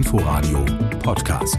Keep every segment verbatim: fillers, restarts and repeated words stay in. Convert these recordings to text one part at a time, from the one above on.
Inforadio Podcast.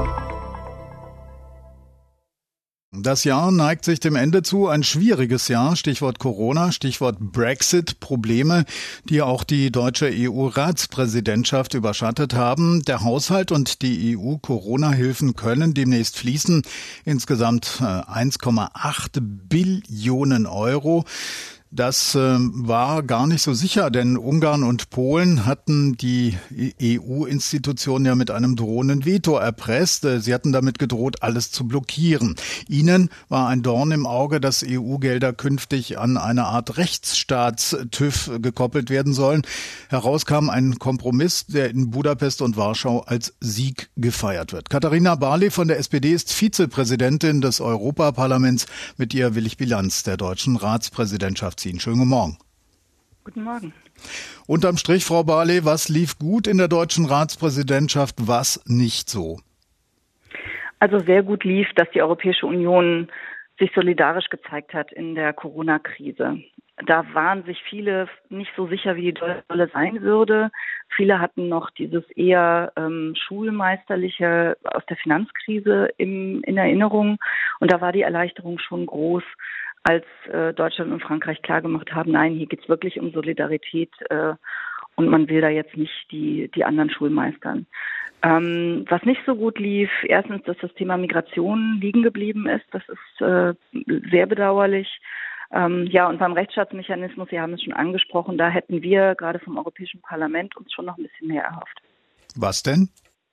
Das Jahr neigt sich dem Ende zu, ein schwieriges Jahr, Stichwort Corona, Stichwort Brexit, Probleme, die auch die deutsche E U-Ratspräsidentschaft überschattet haben. Der Haushalt und die E U-Corona-Hilfen können demnächst fließen, insgesamt eins Komma acht Billionen Euro. Das äh, war gar nicht so sicher, denn Ungarn und Polen hatten die E U-Institutionen ja mit einem drohenden Veto erpresst. Sie hatten damit gedroht, alles zu blockieren. Ihnen war ein Dorn im Auge, dass E U-Gelder künftig an eine Art Rechtsstaats-TÜV gekoppelt werden sollen. Heraus kam ein Kompromiss, der in Budapest und Warschau als Sieg gefeiert wird. Katharina Barley von der S P D ist Vizepräsidentin des Europaparlaments. Mit ihr will ich Bilanz der deutschen Ratspräsidentschaft ziehen. Schönen guten Morgen. Guten Morgen. Unterm Strich, Frau Barley, was lief gut in der deutschen Ratspräsidentschaft, was nicht so? Also sehr gut lief, dass die Europäische Union sich solidarisch gezeigt hat in der Corona-Krise. Da waren sich viele nicht so sicher, wie die Rolle sein würde. Viele hatten noch dieses eher ähm, schulmeisterliche aus der Finanzkrise im, in Erinnerung. Und da war die Erleichterung schon groß, als äh, Deutschland und Frankreich klargemacht haben, nein, hier geht's wirklich um Solidarität äh, und man will da jetzt nicht die die anderen schulmeistern. Ähm, was nicht so gut lief, erstens, dass das Thema Migration liegen geblieben ist, das ist äh, sehr bedauerlich. Ähm, ja, und beim Rechtsstaatsmechanismus, Sie haben es schon angesprochen, da hätten wir gerade vom Europäischen Parlament uns schon noch ein bisschen mehr erhofft. Was denn?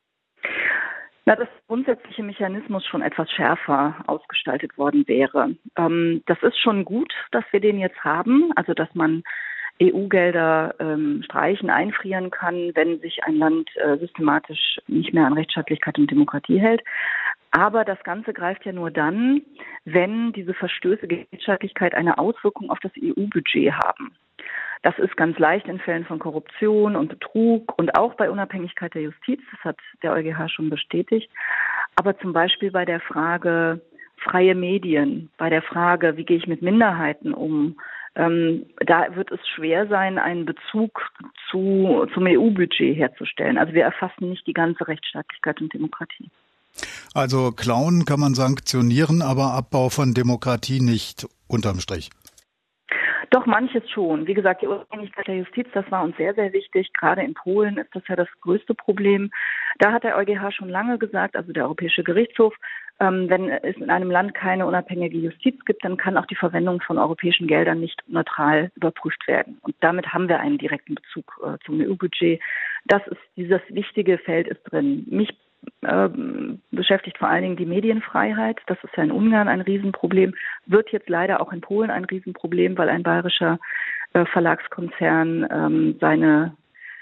Na, dass der grundsätzliche Mechanismus schon etwas schärfer ausgestaltet worden wäre. Ähm, das ist schon gut, dass wir den jetzt haben, also dass man E U-Gelder ähm, streichen, einfrieren kann, wenn sich ein Land äh, systematisch nicht mehr an Rechtsstaatlichkeit und Demokratie hält. Aber das Ganze greift ja nur dann, wenn diese Verstöße gegen Rechtsstaatlichkeit eine Auswirkung auf das E U-Budget haben. Das ist ganz leicht in Fällen von Korruption und Betrug und auch bei Unabhängigkeit der Justiz. Das hat der EuGH schon bestätigt. Aber zum Beispiel bei der Frage freie Medien, bei der Frage, wie gehe ich mit Minderheiten um, ähm, da wird es schwer sein, einen Bezug zu, zum E U-Budget herzustellen. Also wir erfassen nicht die ganze Rechtsstaatlichkeit und Demokratie. Also Klauen kann man sanktionieren, aber Abbau von Demokratie nicht, unterm Strich. Doch, manches schon. Wie gesagt, die Unabhängigkeit der Justiz, das war uns sehr, sehr wichtig. Gerade in Polen ist das ja das größte Problem. Da hat der EuGH schon lange gesagt, also der Europäische Gerichtshof, ähm, wenn es in einem Land keine unabhängige Justiz gibt, dann kann auch die Verwendung von europäischen Geldern nicht neutral überprüft werden. Und damit haben wir einen direkten Bezug äh, zum E U-Budget. Das ist, dieses wichtige Feld ist drin. Mich Äh, beschäftigt vor allen Dingen die Medienfreiheit. Das ist ja in Ungarn ein Riesenproblem, wird jetzt leider auch in Polen ein Riesenproblem, weil ein bayerischer äh, Verlagskonzern ähm, seine,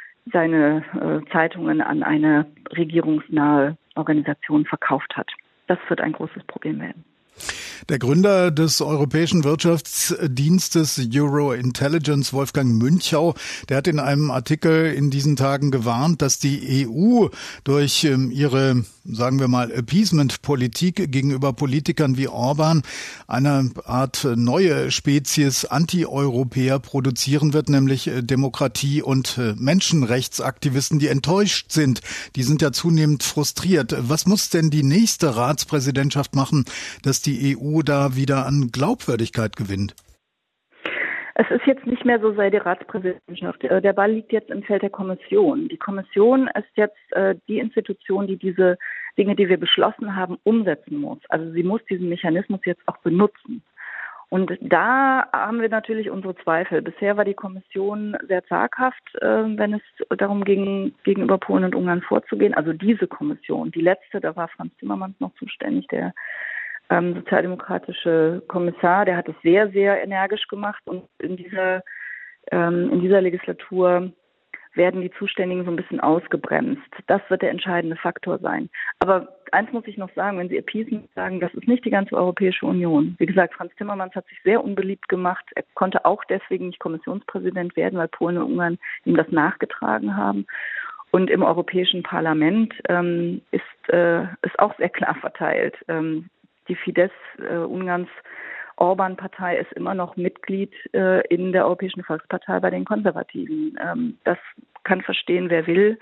seine äh, Zeitungen an eine regierungsnahe Organisation verkauft hat. Das wird ein großes Problem werden. Der Gründer des Europäischen Wirtschaftsdienstes Euro Intelligence, Wolfgang Münchau, der hat in einem Artikel in diesen Tagen gewarnt, dass die E U durch ähm, ihre, sagen wir mal, Appeasement-Politik gegenüber Politikern wie Orban eine Art neue Spezies Anti-Europäer produzieren wird, nämlich äh, Demokratie- und äh, Menschenrechtsaktivisten, die enttäuscht sind. Die sind ja zunehmend frustriert. Was muss denn die nächste Ratspräsidentschaft machen, dass die E U da wieder an Glaubwürdigkeit gewinnt? Es ist jetzt nicht mehr so sei die Ratspräsidentschaft. Der Ball liegt jetzt im Feld der Kommission. Die Kommission ist jetzt äh, die Institution, die diese Dinge, die wir beschlossen haben, umsetzen muss. Also sie muss diesen Mechanismus jetzt auch benutzen. Und da haben wir natürlich unsere Zweifel. Bisher war die Kommission sehr zaghaft, äh, wenn es darum ging, gegenüber Polen und Ungarn vorzugehen. Also diese Kommission, die letzte, da war Franz Timmermans noch zuständig, der Ähm, sozialdemokratische Kommissar, der hat es sehr, sehr energisch gemacht und in dieser ähm, in dieser Legislatur werden die Zuständigen so ein bisschen ausgebremst. Das wird der entscheidende Faktor sein. Aber eins muss ich noch sagen, wenn Sie Appeasement sagen, das ist nicht die ganze Europäische Union. Wie gesagt, Franz Timmermans hat sich sehr unbeliebt gemacht. Er konnte auch deswegen nicht Kommissionspräsident werden, weil Polen und Ungarn ihm das nachgetragen haben. Und im Europäischen Parlament ähm, ist, äh, ist auch sehr klar verteilt. Ähm, Die Fidesz äh, Ungarns Orban-Partei ist immer noch Mitglied äh, in der Europäischen Volkspartei bei den Konservativen. Ähm, das kann verstehen, wer will.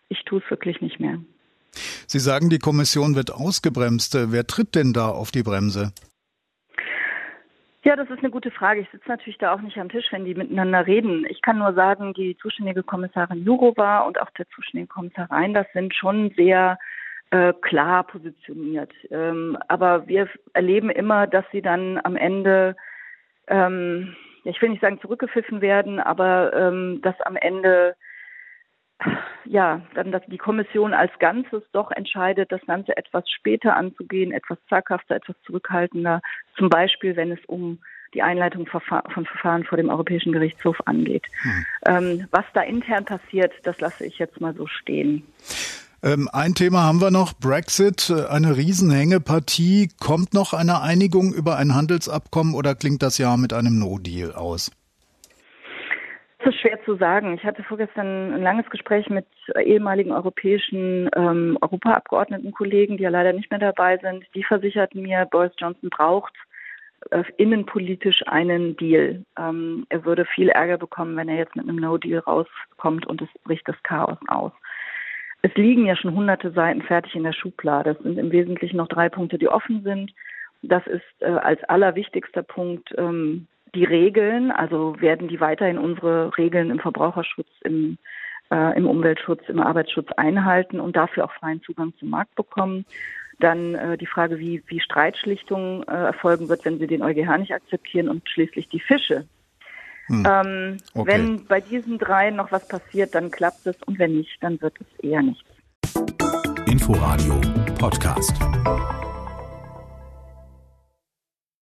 ich tue es wirklich nicht mehr. Sie sagen, die Kommission wird ausgebremst. Wer tritt denn da auf die Bremse? Ja, das ist eine gute Frage. Ich sitze natürlich da auch nicht am Tisch, wenn die miteinander reden. Ich kann nur sagen, die zuständige Kommissarin Jourová und auch der zuständige Kommissar Reynders sind schon sehr äh, klar positioniert. Ähm, aber wir erleben immer, dass sie dann am Ende, ähm, ich will nicht sagen zurückgepfiffen werden, aber ähm, dass am Ende ja, dann, dass die Kommission als Ganzes doch entscheidet, das Ganze etwas später anzugehen, etwas zaghafter, etwas zurückhaltender, zum Beispiel, wenn es um die Einleitung von Verfahren vor dem Europäischen Gerichtshof angeht. Hm. Ähm, was da intern passiert, das lasse ich jetzt mal so stehen. Ähm, ein Thema haben wir noch, Brexit, eine Riesenhängepartie. Kommt noch eine Einigung über ein Handelsabkommen oder klingt das Jahr mit einem No-Deal aus? Das ist schwer zu sagen. Ich hatte vorgestern ein langes Gespräch mit ehemaligen europäischen ähm, Europaabgeordnetenkollegen, die ja leider nicht mehr dabei sind. Die versicherten mir, Boris Johnson braucht äh, innenpolitisch einen Deal. Ähm, er würde viel Ärger bekommen, wenn er jetzt mit einem No-Deal rauskommt und es bricht das Chaos aus. Es liegen ja schon hunderte Seiten fertig in der Schublade. Es sind im Wesentlichen noch drei Punkte, die offen sind. Das ist äh, als allerwichtigster Punkt ähm, die Regeln, also werden die weiterhin unsere Regeln im Verbraucherschutz, im, äh, im Umweltschutz, im Arbeitsschutz einhalten und dafür auch freien Zugang zum Markt bekommen. Dann äh, die Frage, wie, wie Streitschlichtung äh, erfolgen wird, wenn sie den EuGH nicht akzeptieren und schließlich die Fische. Hm. Ähm, okay. Wenn bei diesen drei noch was passiert, dann klappt es und wenn nicht, dann wird es eher nichts. Inforadio Podcast.